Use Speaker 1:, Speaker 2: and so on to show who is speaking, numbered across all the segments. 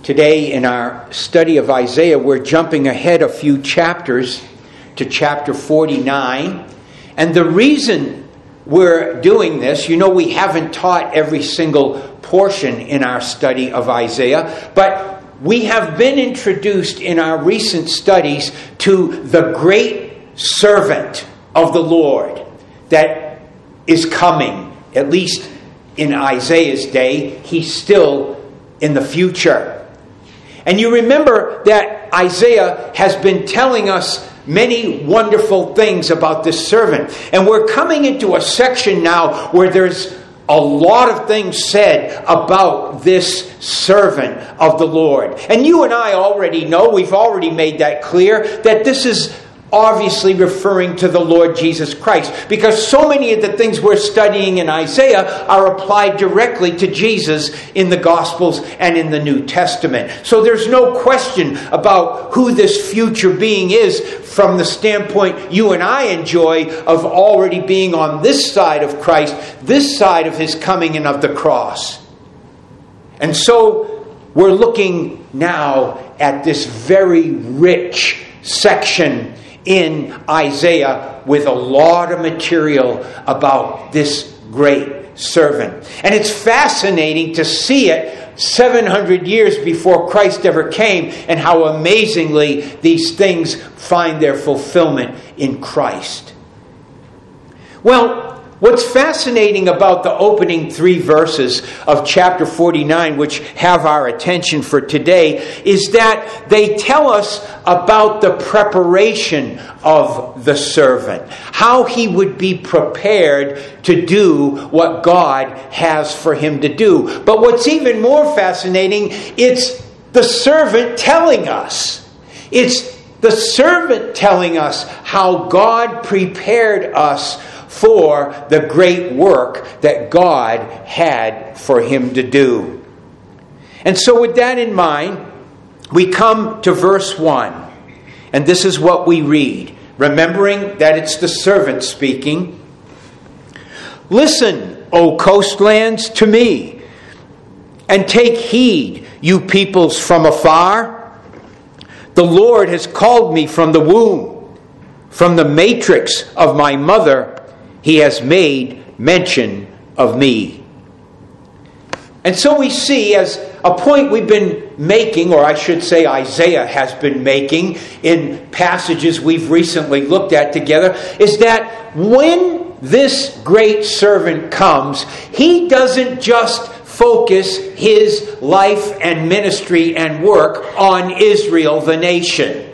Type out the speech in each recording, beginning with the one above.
Speaker 1: Today in our study of Isaiah, we're jumping ahead a few chapters to chapter 49. And the reason we're doing this, we haven't taught every single portion in our study of Isaiah, but we have been introduced in our recent studies to the great servant of the Lord that is coming, at least in Isaiah's day. He's still in the future. And you remember that Isaiah has been telling us many wonderful things about this servant. And we're coming into a section now where there's a lot of things said about this servant of the Lord. And you and I already know, we've already made that clear, that this is obviously referring to the Lord Jesus Christ, because so many of the things we're studying in Isaiah are applied directly to Jesus in the Gospels and in the New Testament. So there's no question about who this future being is from the standpoint you and I enjoy of already being on this side of Christ, this side of His coming and of the cross. And so we're looking now at this very rich section in Isaiah with a lot of material about this great servant. And it's fascinating to see it 700 years before Christ ever came, and how amazingly these things find their fulfillment in Christ. Well, what's fascinating about the opening 3 verses of chapter 49, which have our attention for today, is that they tell us about the preparation of the servant. How he would be prepared to do what God has for him to do. But what's even more fascinating, it's the servant telling us. It's the servant telling us how God prepared us for the great work that God had for him to do. And so with that in mind, we come to verse 1. And this is what we read, remembering that it's the servant speaking. "Listen, O coastlands, to me, and take heed, you peoples from afar. The Lord has called me from the womb. From the matrix of my mother, He has made mention of me." And so we see, as a point we've been making, or I should say Isaiah has been making in passages we've recently looked at together, is that when this great servant comes, he doesn't just focus his life and ministry and work on Israel, the nation.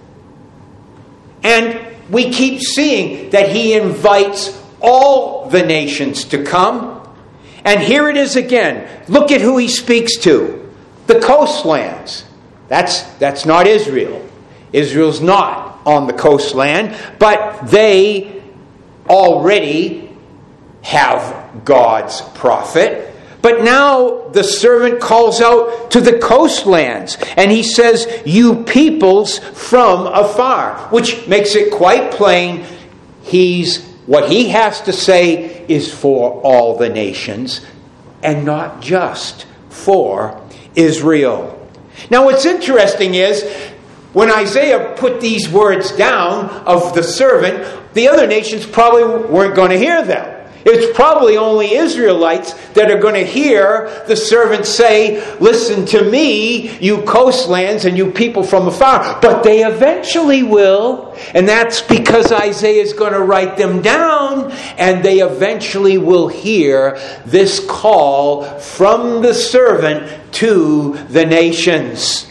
Speaker 1: And we keep seeing that he invites all the nations to come. And here it is again. Look at who he speaks to. The coastlands. That's not Israel. Israel's not on the coastland, but they already have God's prophet. But now the servant calls out to the coastlands, and he says, "You peoples from afar," which makes it quite plain what he has to say is for all the nations and not just for Israel. Now what's interesting is when Isaiah put these words down of the servant, the other nations probably weren't going to hear them. It's probably only Israelites that are going to hear the servant say, "Listen to me, you coastlands and you people from afar." But they eventually will. And that's because Isaiah is going to write them down. And they eventually will hear this call from the servant to the nations.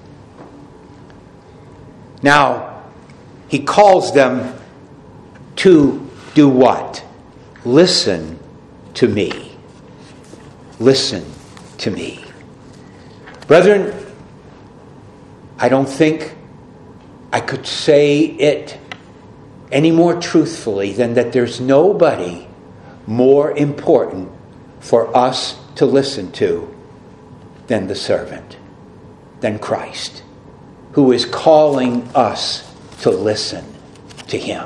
Speaker 1: Now, he calls them to do what? Listen to me. Listen to me. Brethren, I don't think I could say it any more truthfully than that there's nobody more important for us to listen to than the servant, than Christ, who is calling us to listen to Him.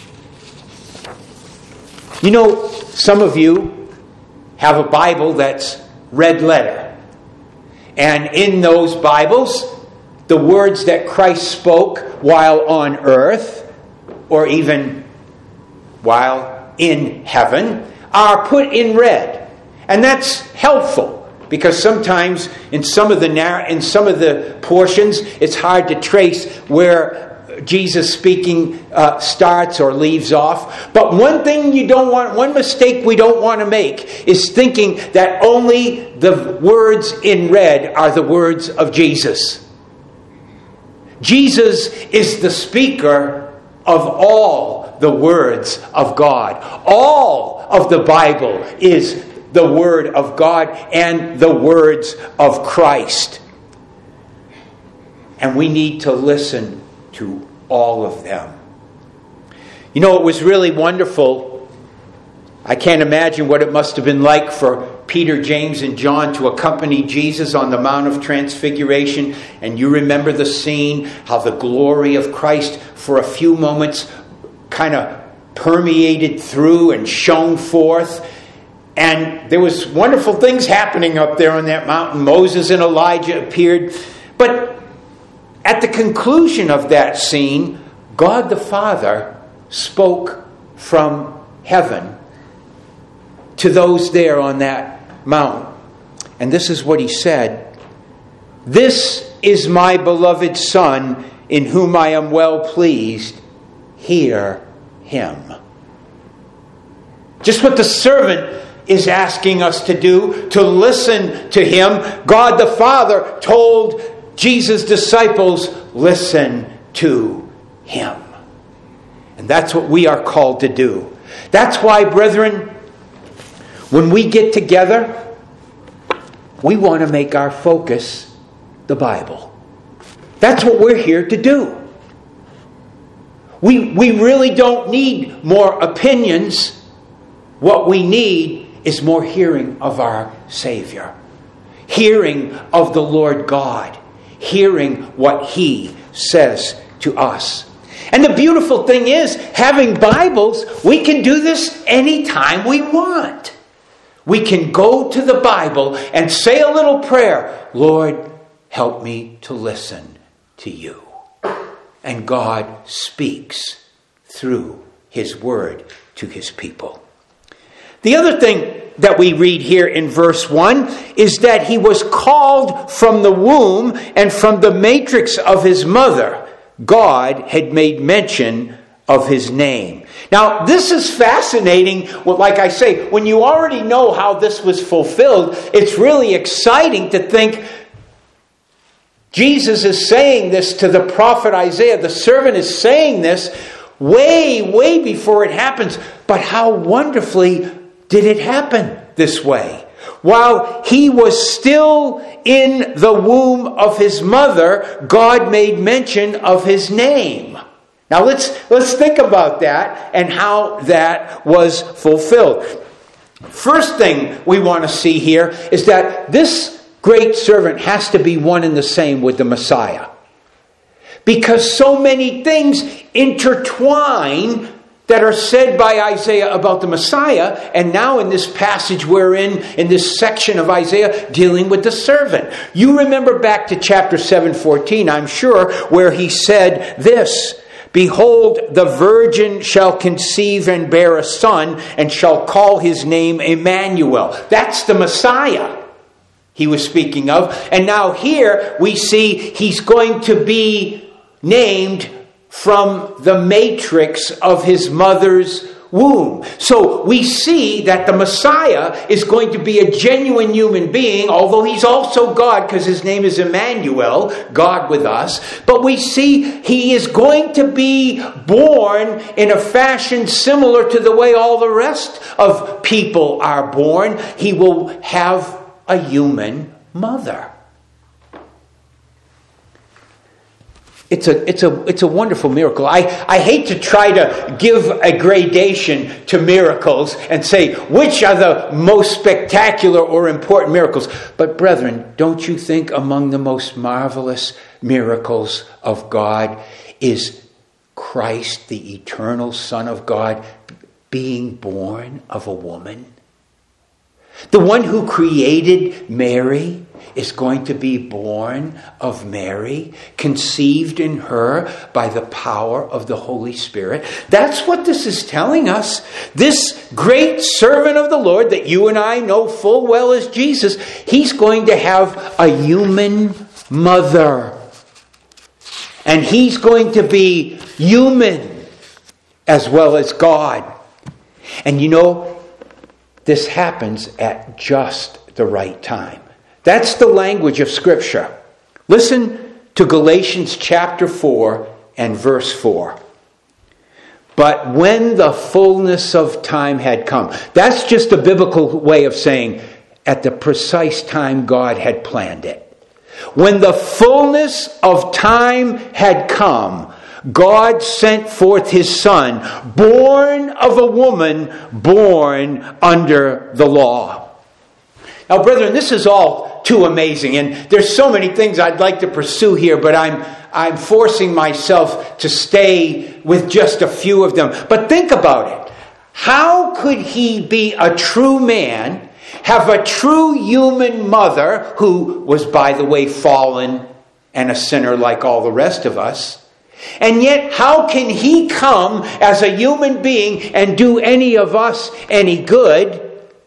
Speaker 1: You know, some of you have a Bible that's red letter. And in those Bibles, the words that Christ spoke while on earth, or even while in heaven, are put in red. And that's helpful, because sometimes in some of the portions, it's hard to trace where Jesus speaking starts or leaves off. But one mistake we don't want to make is thinking that only the words in red are the words of Jesus. Jesus is the speaker of all the words of God. All of the Bible is the Word of God and the words of Christ. And we need to listen to all of them. You know, it was really wonderful. I can't imagine what it must have been like for Peter, James, and John to accompany Jesus on the Mount of Transfiguration. And you remember the scene, how the glory of Christ for a few moments kind of permeated through and shone forth. And there was wonderful things happening up there on that mountain. Moses and Elijah appeared. But at the conclusion of that scene, God the Father spoke from heaven to those there on that mountain. And this is what he said: "This is my beloved Son, in whom I am well pleased. Hear him." Just what the servant is asking us to do, to listen to him. God the Father told Jesus' disciples, listen to him. And that's what we are called to do. That's why, brethren, when we get together, we want to make our focus the Bible. That's what we're here to do. We really don't need more opinions. What we need is more hearing of our Savior. Hearing of the Lord God. Hearing what He says to us. And the beautiful thing is, having Bibles, we can do this anytime we want. We can go to the Bible and say a little prayer. Lord, help me to listen to you. And God speaks through His Word to His people. The other thing that we read here in verse 1 is that He was called from the womb, and from the matrix of His mother, God had made mention of His name. Now, this is fascinating. Well, like I say, when you already know how this was fulfilled, it's really exciting to think Jesus is saying this to the prophet Isaiah. The servant is saying this way, way before it happens. But how wonderfully did it happen this way? While he was still in the womb of his mother, God made mention of his name. Now let's think about that and how that was fulfilled. First thing we want to see here is that this great servant has to be one and the same with the Messiah. Because so many things intertwine that are said by Isaiah about the Messiah, and now in this passage we're in this section of Isaiah dealing with the servant. You remember back to chapter 7:14, I'm sure, where he said this: "Behold, the virgin shall conceive and bear a son, and shall call his name Emmanuel." That's the Messiah he was speaking of. And now here we see he's going to be named from the matrix of his mother's womb. So we see that the Messiah is going to be a genuine human being, although he's also God, because his name is Emmanuel, God with us. But we see he is going to be born in a fashion similar to the way all the rest of people are born. He will have a human mother. It's a wonderful miracle. I hate to try to give a gradation to miracles and say which are the most spectacular or important miracles. But brethren, don't you think among the most marvelous miracles of God is Christ, the eternal Son of God, being born of a woman? The one who created Mary is going to be born of Mary, conceived in her by the power of the Holy Spirit. That's what this is telling us. This great servant of the Lord that you and I know full well as Jesus, he's going to have a human mother. And he's going to be human as well as God. And you know, this happens at just the right time. That's the language of Scripture. Listen to Galatians chapter 4 and verse 4. But when the fullness of time had come. That's just a biblical way of saying at the precise time God had planned it. When the fullness of time had come, God sent forth his Son, born of a woman, born under the law. Now, brethren, this is all too amazing, and there's so many things I'd like to pursue here, but I'm forcing myself to stay with just a few of them. But think about it. How could he be a true man, have a true human mother, who was, by the way, fallen and a sinner like all the rest of us, and yet how can he come as a human being and do any of us any good?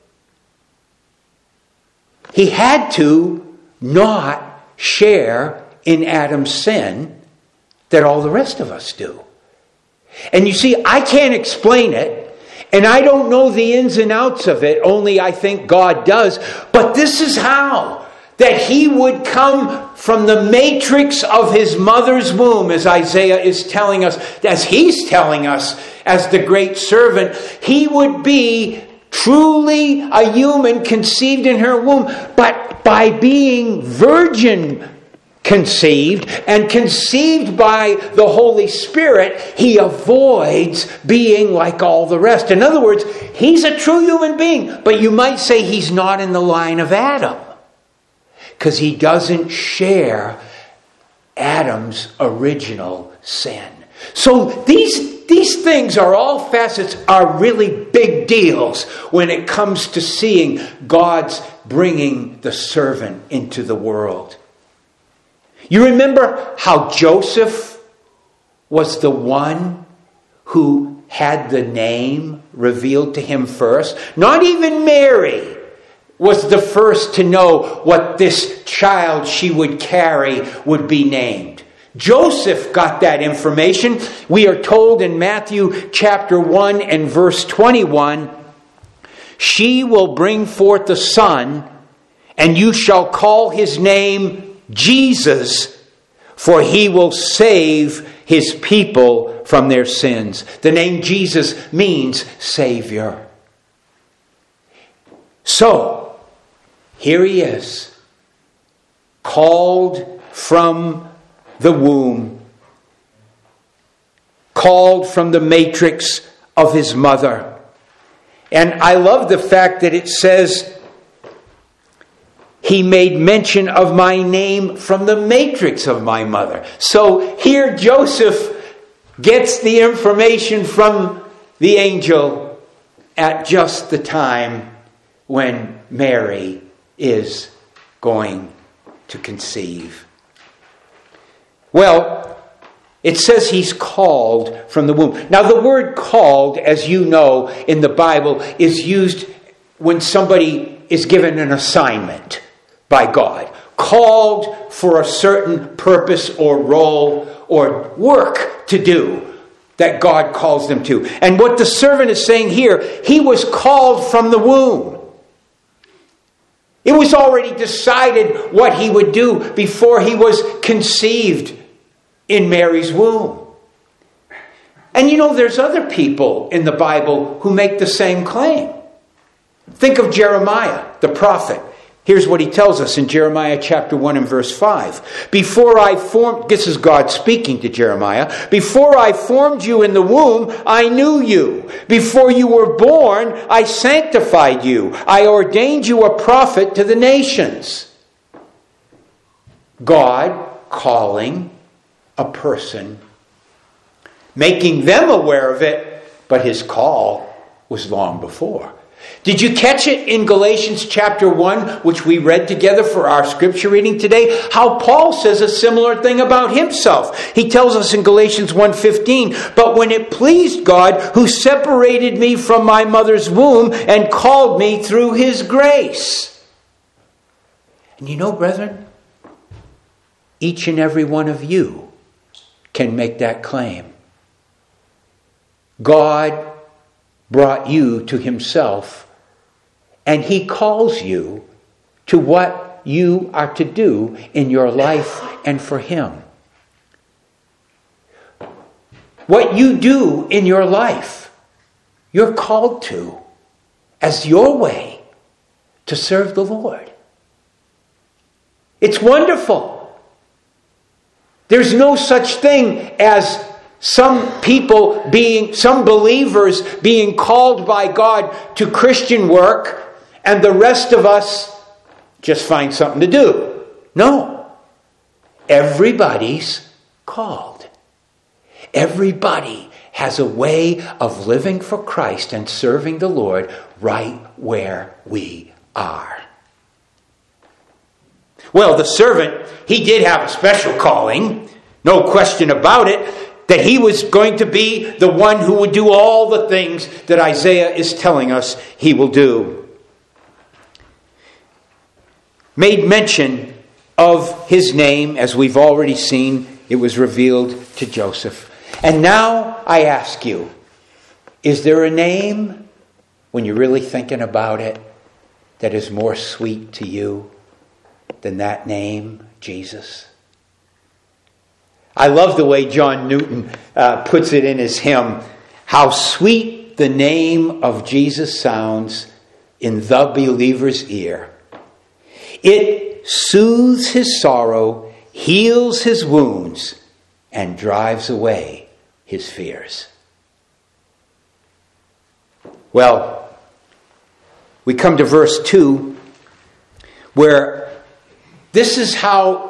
Speaker 1: He had to not share in Adam's sin that all the rest of us do. And you see, I can't explain it, and I don't know the ins and outs of it, only I think God does. But this is how. That he would come from the matrix of his mother's womb, as Isaiah is telling us, as he's telling us, as the great servant. He would be truly a human conceived in her womb, but by being virgin conceived and conceived by the Holy Spirit, he avoids being like all the rest. In other words, he's a true human being, but you might say he's not in the line of Adam, because he doesn't share Adam's original sin. So these things are all facets, are really big deals when it comes to seeing God's bringing the servant into the world. You remember how Joseph was the one who had the name revealed to him first? Not even Mary was the first to know what this child she would carry would be named. Joseph got that information. We are told in Matthew chapter 1 and verse 21, she will bring forth a son, and you shall call his name Jesus, for he will save his people from their sins. The name Jesus means Savior. So, here he is, called from the womb, called from the matrix of his mother. And I love the fact that it says, he made mention of my name from the matrix of my mother. So here Joseph gets the information from the angel at just the time when Mary is going to conceive. Well, it says he's called from the womb. Now, the word called, as you know, in the Bible, is used when somebody is given an assignment by God. Called for a certain purpose or role or work to do that God calls them to. And what the servant is saying here, he was called from the womb. It was already decided what he would do before he was conceived in Mary's womb. And you know, there's other people in the Bible who make the same claim. Think of Jeremiah, the prophet. Here's what he tells us in Jeremiah chapter 1 and verse 5. This is God speaking to Jeremiah. Before I formed you in the womb, I knew you. Before you were born, I sanctified you. I ordained you a prophet to the nations. God calling a person, making them aware of it, but his call was long before. Did you catch it in Galatians chapter 1, which we read together for our scripture reading today? How Paul says a similar thing about himself. He tells us in Galatians 1:15, "But when it pleased God, who separated me from my mother's womb and called me through his grace." And you know, brethren, each and every one of you can make that claim. God brought you to himself, and he calls you to what you are to do in your life and for him. What you do in your life, you're called to as your way to serve the Lord. It's wonderful. There's no such thing as some believers being called by God to Christian work and the rest of us just find something to do. No. Everybody's called. Everybody has a way of living for Christ and serving the Lord right where we are. Well, the servant, he did have a special calling. No question about it. That he was going to be the one who would do all the things that Isaiah is telling us he will do. Made mention of his name, as we've already seen, it was revealed to Joseph. And now I ask you, is there a name, when you're really thinking about it, that is more sweet to you than that name, Jesus? I love the way John Newton puts it in his hymn, "How sweet the name of Jesus sounds in the believer's ear. It soothes his sorrow, heals his wounds, and drives away his fears." Well, we come to verse 2, where this is how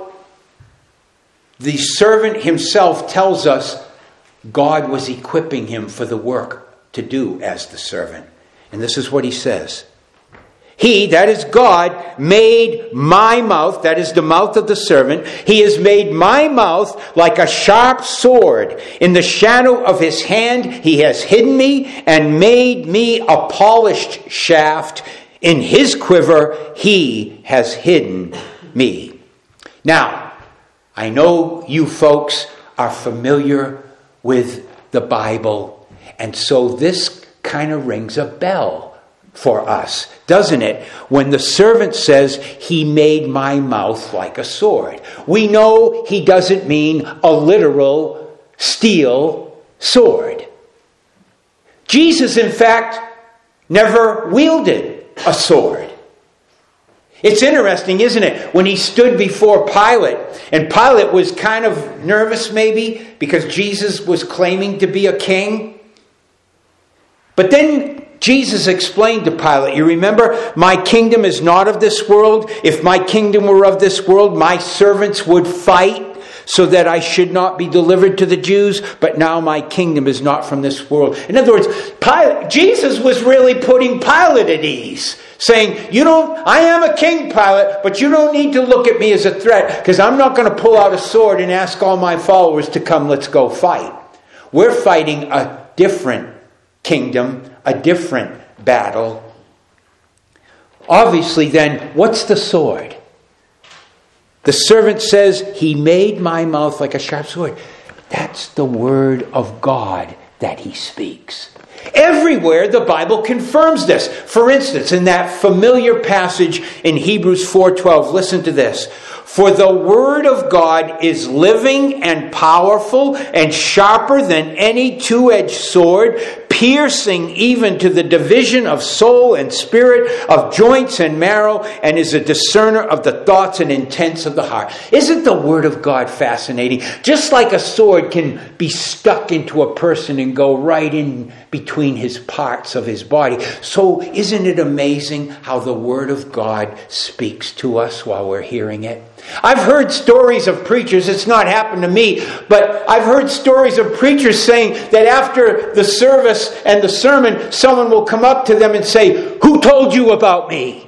Speaker 1: the servant himself tells us God was equipping him for the work to do as the servant. And this is what he says. "He," that is God, "made my mouth," that is the mouth of the servant, "he has made my mouth like a sharp sword. In the shadow of his hand he has hidden me and made me a polished shaft. In his quiver he has hidden me." Now, I know you folks are familiar with the Bible, and so this kind of rings a bell for us, doesn't it? When the servant says, "He made my mouth like a sword." We know he doesn't mean a literal steel sword. Jesus, in fact, never wielded a sword. It's interesting, isn't it? When he stood before Pilate, and Pilate was kind of nervous maybe because Jesus was claiming to be a king. But then Jesus explained to Pilate, you remember, "My kingdom is not of this world. If my kingdom were of this world, my servants would fight so that I should not be delivered to the Jews. But now my kingdom is not from this world." In other words, Jesus was really putting Pilate at ease, saying, I am a king, Pilate, but you don't need to look at me as a threat, because I'm not going to pull out a sword and ask all my followers to come, let's go fight. We're fighting a different kingdom, a different battle. Obviously then, what's the sword? The servant says, "He made my mouth like a sharp sword." That's the word of God that he speaks. Everywhere the Bible confirms this. For instance, in that familiar passage in Hebrews 4:12, listen to this. "For the word of God is living and powerful and sharper than any two-edged sword, piercing even to the division of soul and spirit, of joints and marrow, and is a discerner of the thoughts and intents of the heart." Isn't the word of God fascinating? Just like a sword can be stuck into a person and go right in between his parts of his body, so isn't it amazing how the word of God speaks to us while we're hearing it? I've heard stories of preachers, it's not happened to me, but I've heard stories of preachers saying that after the service, service and the sermon, someone will come up to them and say, "Who told you about me?"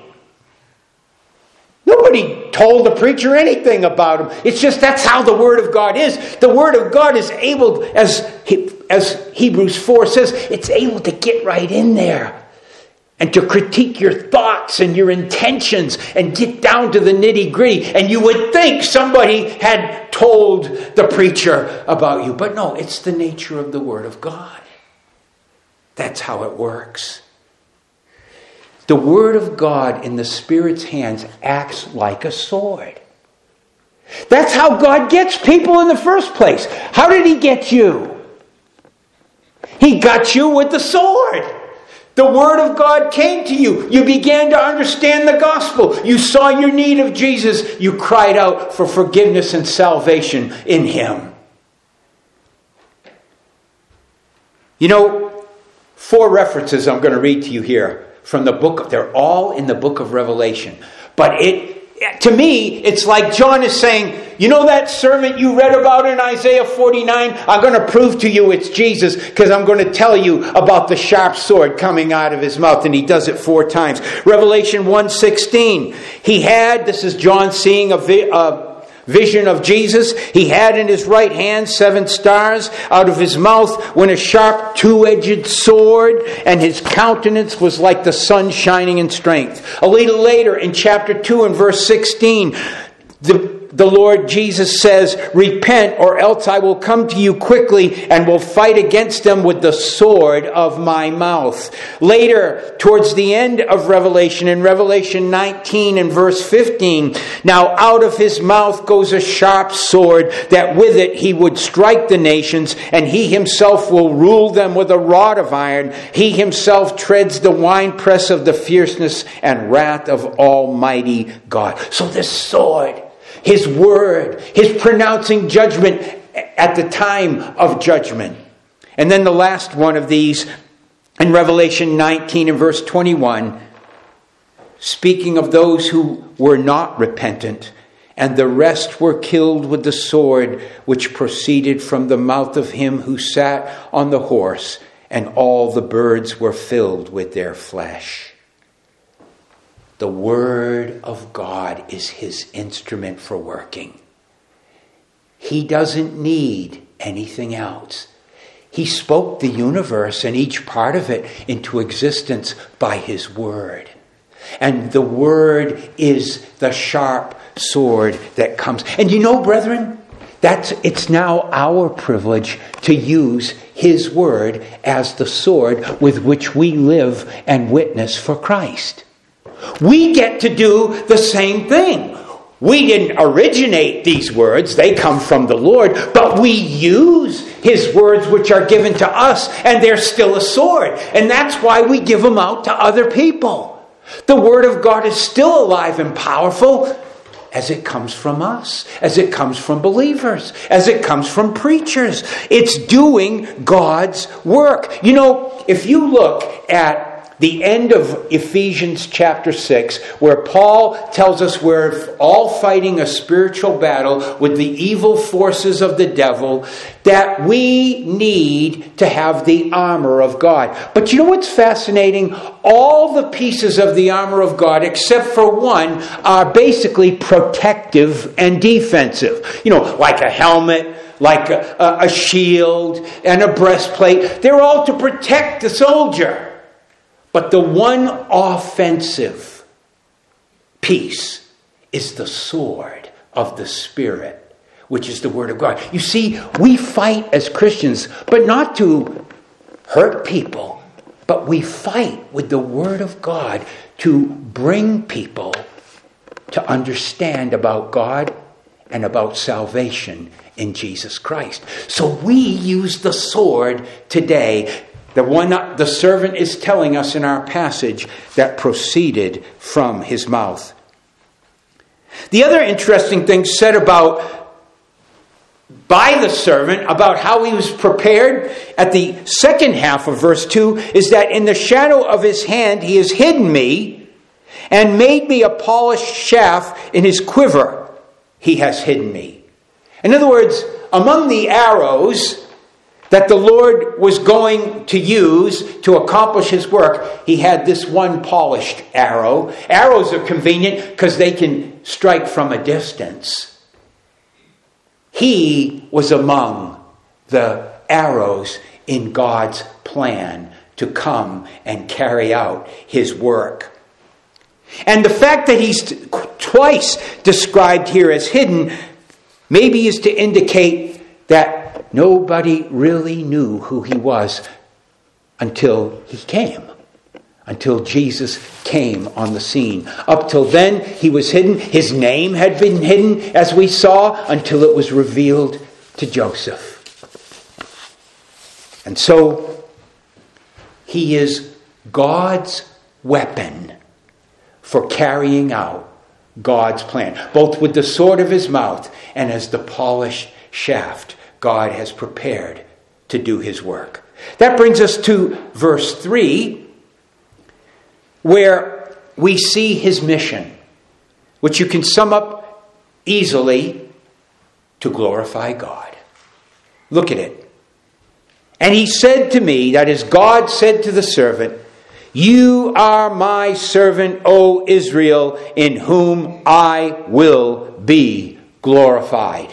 Speaker 1: Nobody told the preacher anything about him. It's just that's how the Word of God is. The Word of God is able, as Hebrews 4 says, it's able to get right in there and to critique your thoughts and your intentions and get down to the nitty-gritty. And you would think somebody had told the preacher about you. But no, it's the nature of the Word of God. That's how it works. The Word of God in the Spirit's hands acts like a sword. That's how God gets people in the first place. How did He get you? He got you with the sword. The Word of God came to you. You began to understand the gospel. You saw your need of Jesus. You cried out for forgiveness and salvation in Him. 4 references I'm going to read to you here from the book. They're all in the book of Revelation. But to me, it's like John is saying, that servant you read about in Isaiah 49? I'm going to prove to you it's Jesus because I'm going to tell you about the sharp sword coming out of His mouth. And He does it 4 times. Revelation 1:16. This is John seeing a vision of Jesus. He had in His right hand 7 stars. Out of His mouth went a sharp 2-edged sword, and His countenance was like the sun shining in strength. A little later in chapter 2 and verse 16, the Lord Jesus says, "Repent, or else I will come to you quickly and will fight against them with the sword of my mouth." Later, towards the end of Revelation, in Revelation 19 and verse 15, "Now out of His mouth goes a sharp sword, that with it He would strike the nations, and He Himself will rule them with a rod of iron. He Himself treads the winepress of the fierceness and wrath of Almighty God." So this sword, His Word, His pronouncing judgment at the time of judgment. And then the last one of these, in Revelation 19 and verse 21, speaking of those who were not repentant, "And the rest were killed with the sword which proceeded from the mouth of Him who sat on the horse, and all the birds were filled with their flesh." The Word of God is His instrument for working. He doesn't need anything else. He spoke the universe and each part of it into existence by His Word. And the Word is the sharp sword that comes. And brethren, it's now our privilege to use His Word as the sword with which we live and witness for Christ. We get to do the same thing. We didn't originate these words. They come from the Lord. But we use His words which are given to us, and they're still a sword. And that's why we give them out to other people. The Word of God is still alive and powerful as it comes from us, as it comes from believers, as it comes from preachers. It's doing God's work. If you look at the end of Ephesians chapter 6, where Paul tells us we're all fighting a spiritual battle with the evil forces of the devil, that we need to have the armor of God. But what's fascinating? All the pieces of the armor of God, except for one, are basically protective and defensive. Like a helmet, like a shield, and a breastplate. They're all to protect the soldier. But the one offensive piece is the sword of the Spirit, which is the Word of God. You see, we fight as Christians, but not to hurt people, but we fight with the Word of God to bring people to understand about God and about salvation in Jesus Christ. So we use the sword today, the one the servant is telling us in our passage that proceeded from his mouth. The other interesting thing said by the servant about how he was prepared at the second half of verse 2 is that in the shadow of his hand he has hidden me and made me a polished shaft in his quiver. He has hidden me. In other words, among the arrows that the Lord was going to use to accomplish his work, he had this one polished arrow. Arrows are convenient because they can strike from a distance. He was among the arrows in God's plan to come and carry out his work. And the fact that he's twice described here as hidden maybe is to indicate that nobody really knew who he was until he came. Until Jesus came on the scene. Up till then, he was hidden. His name had been hidden, as we saw, until it was revealed to Joseph. And so, he is God's weapon for carrying out God's plan, both with the sword of his mouth and as the polished shaft God has prepared to do his work. That brings us to verse 3, where we see his mission, which you can sum up easily: to glorify God. Look at it. And he said to me, that is, God said to the servant, "You are my servant, O Israel, in whom I will be glorified."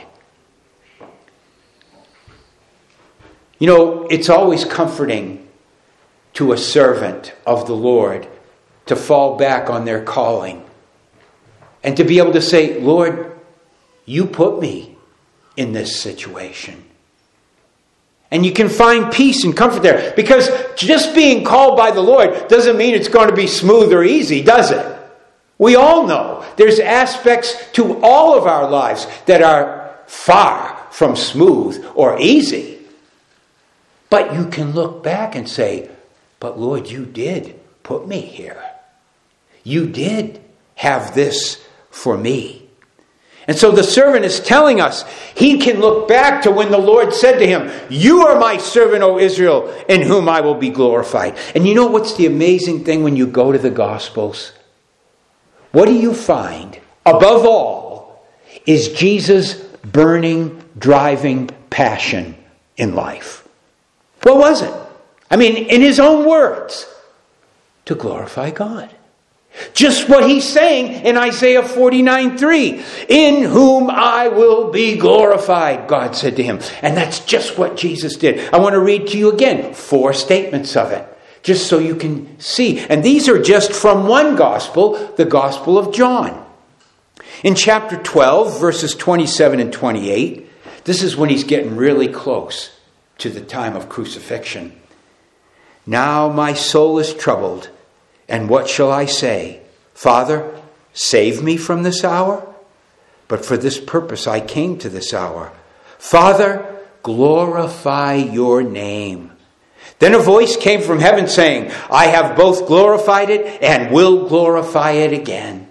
Speaker 1: You know, it's always comforting to a servant of the Lord to fall back on their calling and to be able to say, "Lord, you put me in this situation." And you can find peace and comfort there. Because just being called by the Lord doesn't mean it's going to be smooth or easy, does it? We all know there's aspects to all of our lives that are far from smooth or easy. But you can look back and say, "But Lord, you did put me here. You did have this for me." And so the servant is telling us he can look back to when the Lord said to him, "You are my servant, O Israel, in whom I will be glorified." And you know what's the amazing thing when you go to the Gospels? What do you find, above all, is Jesus' burning, driving passion in life. What was it? I mean, in his own words, to glorify God. Just what he's saying in Isaiah 49:3. "In whom I will be glorified," God said to him. And that's just what Jesus did. I want to read to you again 4 statements of it, just so you can see. And these are just from one gospel, the Gospel of John. In chapter 12, verses 27 and 28, this is when he's getting really close to the time of crucifixion. "Now my soul is troubled. And what shall I say? Father, save me from this hour? But for this purpose I came to this hour. Father, glorify your name." Then a voice came from heaven saying, "I have both glorified it and will glorify it again."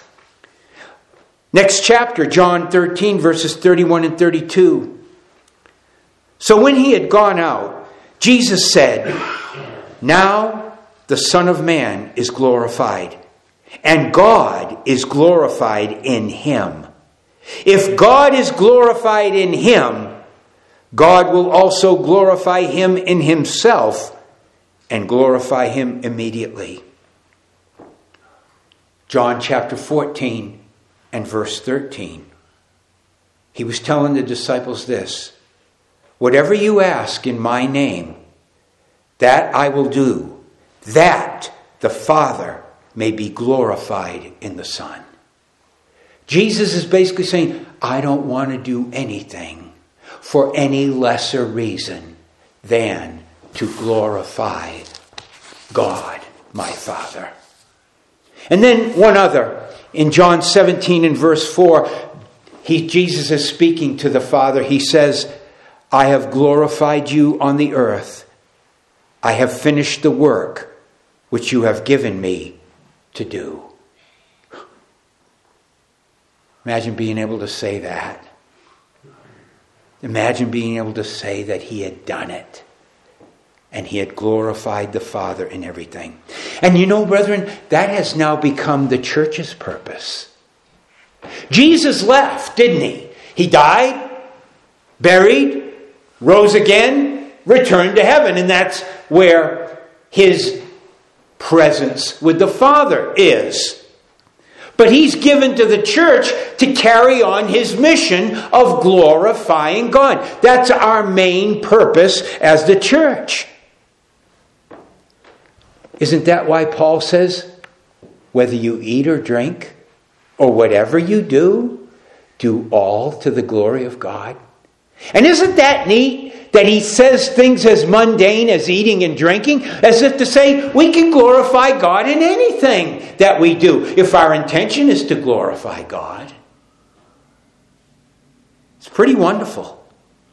Speaker 1: Next chapter, John 13, verses 31 and 32. "So when he had gone out, Jesus said, 'Now the Son of Man is glorified, and God is glorified in him. If God is glorified in him, God will also glorify him in himself and glorify him immediately." John chapter 14 and verse 13. He was telling the disciples this: "Whatever you ask in my name, that I will do, that the Father may be glorified in the Son." Jesus is basically saying, I don't want to do anything for any lesser reason than to glorify God, my Father. And then one other, in John 17 and verse 4, Jesus is speaking to the Father. He says, "I have glorified you on the earth. I have finished the work which you have given me to do." Imagine being able to say that. Imagine being able to say that he had done it. And he had glorified the Father in everything. And you know, brethren, that has now become the church's purpose. Jesus left, didn't he? He died, buried, rose again, returned to heaven, and that's where his presence with the Father is. But he's given to the church to carry on his mission of glorifying God. That's our main purpose as the church. Isn't that why Paul says, whether you eat or drink, or whatever you do all to the glory of God? And isn't that neat that he says things as mundane as eating and drinking, as if to say we can glorify God in anything that we do, if our intention is to glorify God. It's pretty wonderful.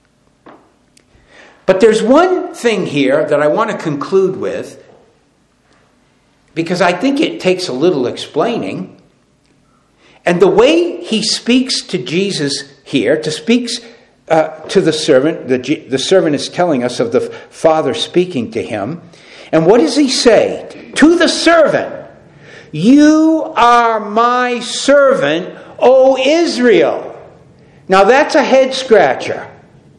Speaker 1: But there's one thing here that I want to conclude with, because I think it takes a little explaining. And the way he speaks to Jesus here, to the servant, the servant is telling us of the Father speaking to him. And what does he say? To the servant, you are my servant, O Israel. Now that's a head scratcher.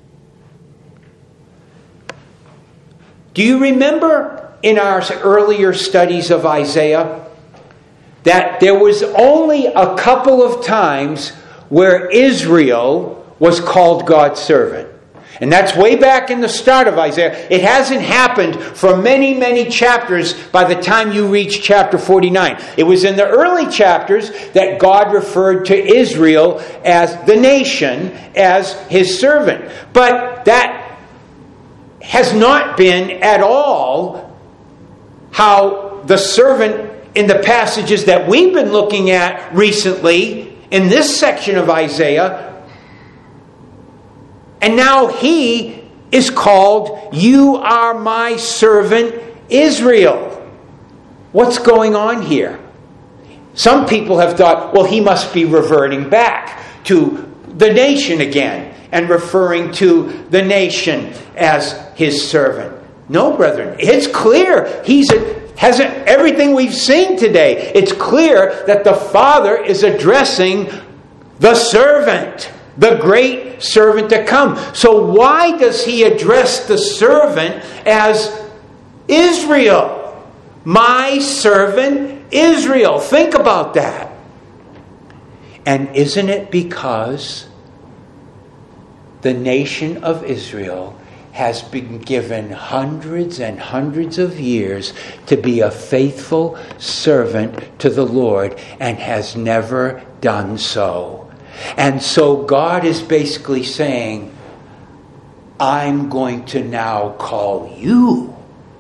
Speaker 1: Do you remember in our earlier studies of Isaiah that there was only a couple of times where Israel was called God's servant? And that's way back in the start of Isaiah. It hasn't happened for many, many chapters by the time you reach chapter 49. It was in the early chapters that God referred to Israel as the nation, as his servant. But that has not been at all how the servant in the passages that we've been looking at recently in this section of Isaiah. And now he is called, you are my servant Israel. What's going on here? Some people have thought, well, he must be reverting back to the nation again and referring to the nation as his servant. No, brethren, it's clear hasn't everything we've seen today. It's clear that the Father is addressing the servant, the great servant to come. So why does he address the servant as Israel? My servant Israel. Think about that. And isn't it because the nation of Israel has been given hundreds and hundreds of years to be a faithful servant to the Lord and has never done so? And so God is basically saying, I'm going to now call you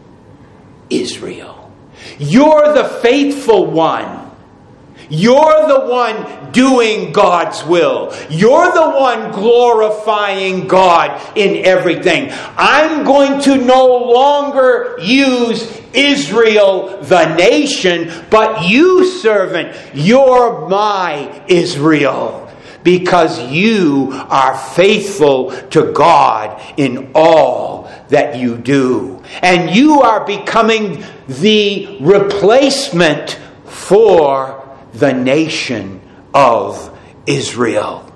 Speaker 1: Israel. You're the faithful one. You're the one doing God's will. You're the one glorifying God in everything. I'm going to no longer use Israel, the nation, but you, servant, you're my Israel. Because you are faithful to God in all that you do. And you are becoming the replacement for the nation of Israel.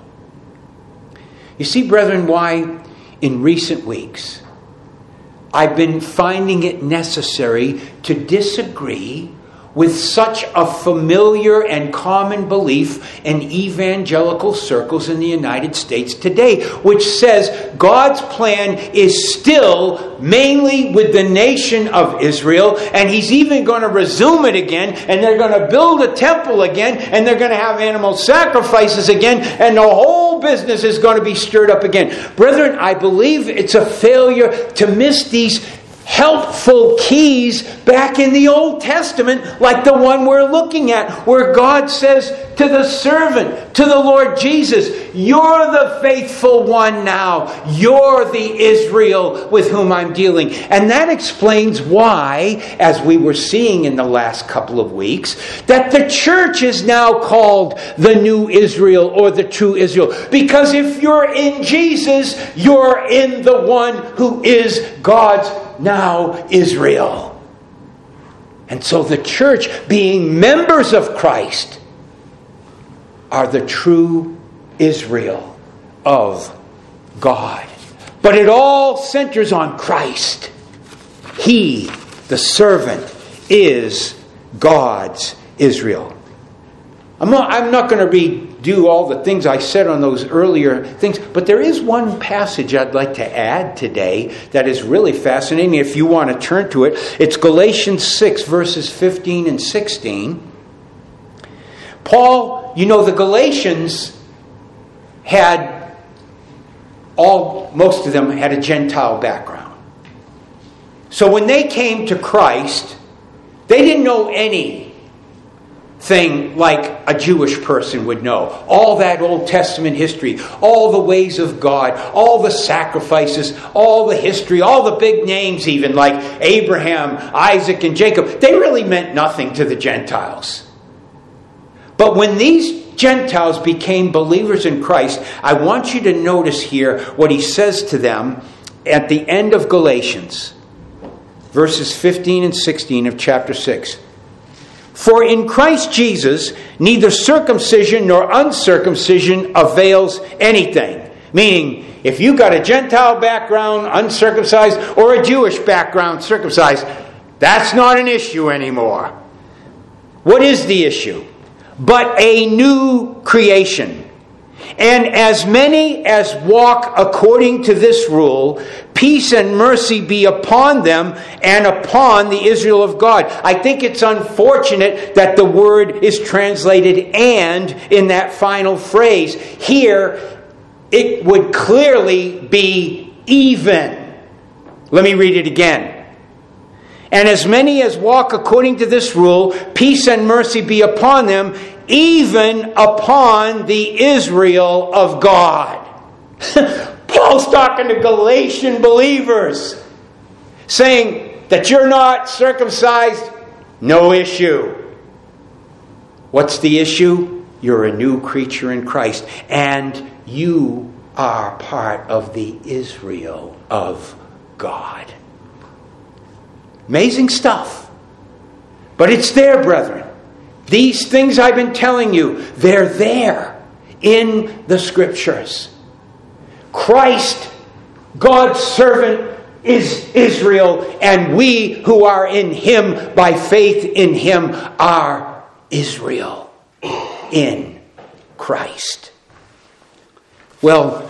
Speaker 1: You see, brethren, why in recent weeks I've been finding it necessary to disagree with such a familiar and common belief in evangelical circles in the United States today, which says God's plan is still mainly with the nation of Israel, and He's even going to resume it again, and they're going to build a temple again, and they're going to have animal sacrifices again, and the whole business is going to be stirred up again. Brethren, I believe it's a failure to miss these helpful keys back in the Old Testament, like the one we're looking at, where God says to the servant, to the Lord Jesus, you're the faithful one now. You're the Israel with whom I'm dealing. And that explains why, as we were seeing in the last couple of weeks, that the church is now called the new Israel or the true Israel. Because if you're in Jesus, you're in the one who is God's now Israel. And so the church, being members of Christ, are the true Israel of God. But it all centers on Christ. He, the servant, is God's Israel. I'm not going to redo all the things I said on those earlier things, but there is one passage I'd like to add today that is really fascinating if you want to turn to it. It's Galatians 6, verses 15 and 16. Paul, the Galatians most of them had a Gentile background. So when they came to Christ, they didn't know anything like a Jewish person would know. All that Old Testament history, all the ways of God, all the sacrifices, all the history, all the big names even, like Abraham, Isaac, and Jacob, they really meant nothing to the Gentiles. But when these Gentiles became believers in Christ, I want you to notice here what he says to them at the end of Galatians, verses 15 and 16 of chapter 6. For in Christ Jesus, neither circumcision nor uncircumcision avails anything. Meaning, if you got a Gentile background, uncircumcised, or a Jewish background, circumcised, that's not an issue anymore. What is the issue? But a new creation. And as many as walk according to this rule, peace and mercy be upon them and upon the Israel of God. I think it's unfortunate that the word is translated "and" in that final phrase. Here, it would clearly be even. Let me read it again. And as many as walk according to this rule, peace and mercy be upon them, even upon the Israel of God. Paul's talking to Galatian believers, saying that you're not circumcised, no issue. What's the issue? You're a new creature in Christ, and you are part of the Israel of God. Amazing stuff. But it's there, brethren. These things I've been telling you, they're there in the Scriptures. Christ, God's servant, is Israel, and we who are in Him, by faith in Him, are Israel in Christ. Well,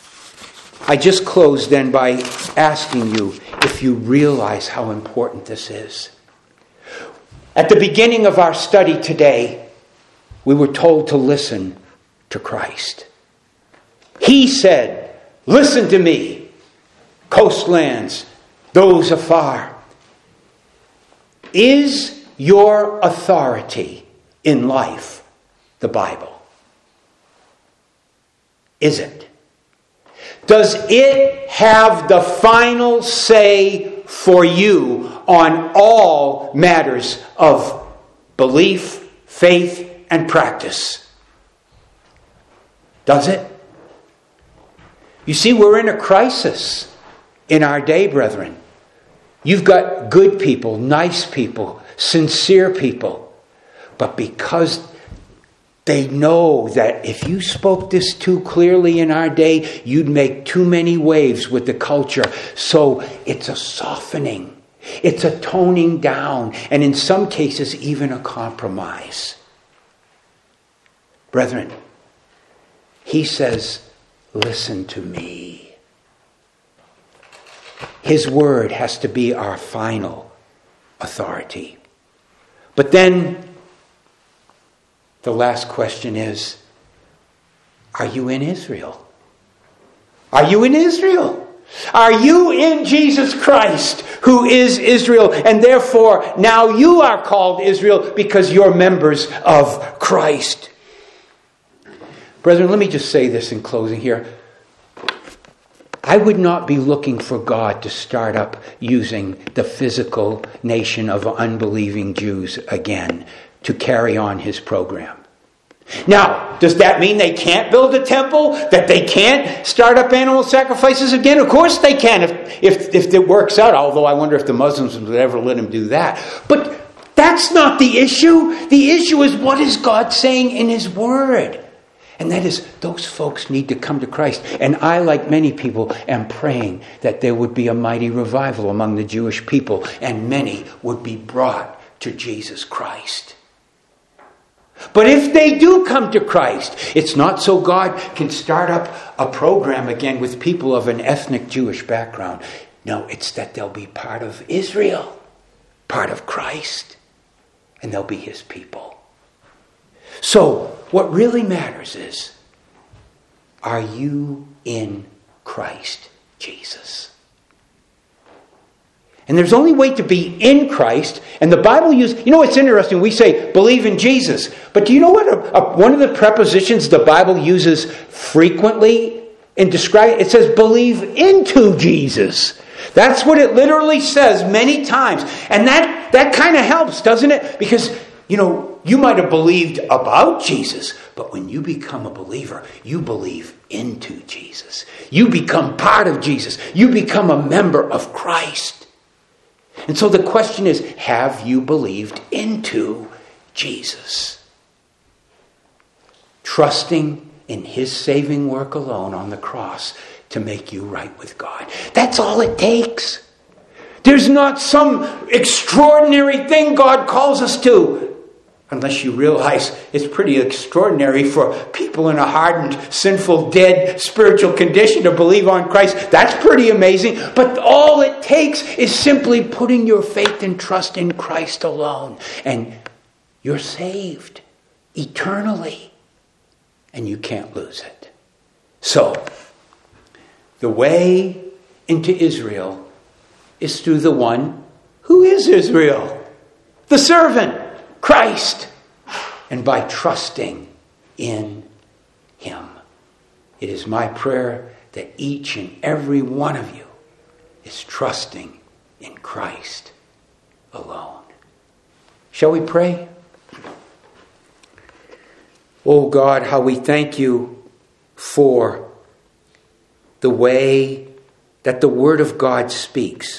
Speaker 1: I just close then by asking you if you realize how important this is. At the beginning of our study today, we were told to listen to Christ. He said, "Listen to me, coastlands, those afar." Is your authority in life the Bible? Is it? Does it have the final say for you on all matters of belief, faith, and practice? Does it? You see, we're in a crisis in our day, brethren. You've got good people, nice people, sincere people. But because they know that if you spoke this too clearly in our day, you'd make too many waves with the culture. So it's a softening. It's a toning down. And in some cases, even a compromise. Brethren, he says, listen to me. His word has to be our final authority. But then, the last question is, are you in Israel? Are you in Israel? Are you in Jesus Christ, who is Israel? And therefore, now you are called Israel because you're members of Christ. Brethren, let me just say this in closing here. I would not be looking for God to start up using the physical nation of unbelieving Jews again to carry on his program. Now, does that mean they can't build a temple? That they can't start up animal sacrifices again? Of course they can if it works out, although I wonder if the Muslims would ever let him do that. But that's not the issue. The issue is, what is God saying in His Word? And that is, those folks need to come to Christ. And I, like many people, am praying that there would be a mighty revival among the Jewish people, and many would be brought to Jesus Christ. But if they do come to Christ, it's not so God can start up a program again with people of an ethnic Jewish background. No, it's that they'll be part of Israel, part of Christ, and they'll be his people. So, what really matters is, are you in Christ Jesus? And there's only way to be in Christ. And the Bible uses, it's interesting, we say believe in Jesus. But do you know what one of the prepositions the Bible uses frequently in describing, it says believe into Jesus. That's what it literally says many times. And that kind of helps, doesn't it? Because, you might have believed about Jesus, but when you become a believer, you believe into Jesus. You become part of Jesus. You become a member of Christ. And so the question is, have you believed into Jesus? Trusting in his saving work alone on the cross to make you right with God. That's all it takes. There's not some extraordinary thing God calls us to. Unless you realize it's pretty extraordinary for people in a hardened, sinful, dead, spiritual condition to believe on Christ. That's pretty amazing. But all it takes is simply putting your faith and trust in Christ alone. And you're saved eternally. And you can't lose it. So, the way into Israel is through the one who is Israel. The servant. Christ, and by trusting in him. It is my prayer that each and every one of you is trusting in Christ alone. Shall we pray? Oh God, how we thank you for the way that the Word of God speaks.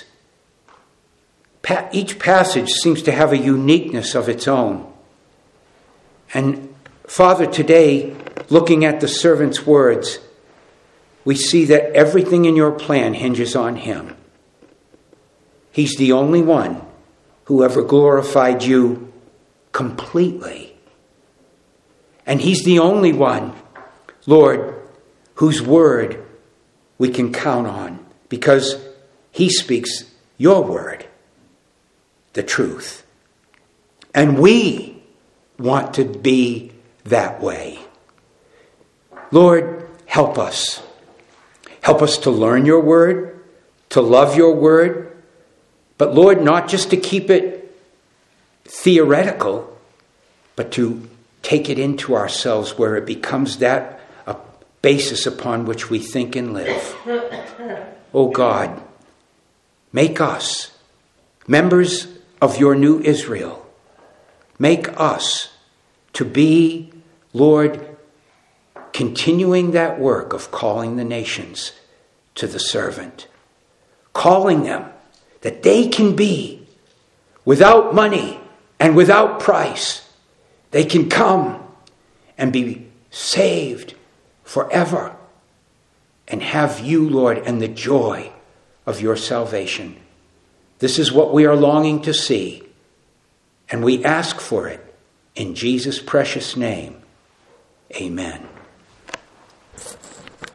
Speaker 1: Each passage seems to have a uniqueness of its own. And Father, today, looking at the servant's words, we see that everything in your plan hinges on him. He's the only one who ever glorified you completely. And he's the only one, Lord, whose word we can count on, because he speaks your word, the truth. And we want to be that way. Lord, help us. Help us to learn your word, to love your word, but Lord, not just to keep it theoretical, but to take it into ourselves where it becomes that a basis upon which we think and live. Oh God, make us members of your new Israel. Make us to be, Lord, continuing that work of calling the nations to the servant. Calling them that they can be, without money and without price, they can come and be saved forever and have you, Lord, and the joy of your salvation. This is what we are longing to see, and we ask for it in Jesus' precious name. Amen.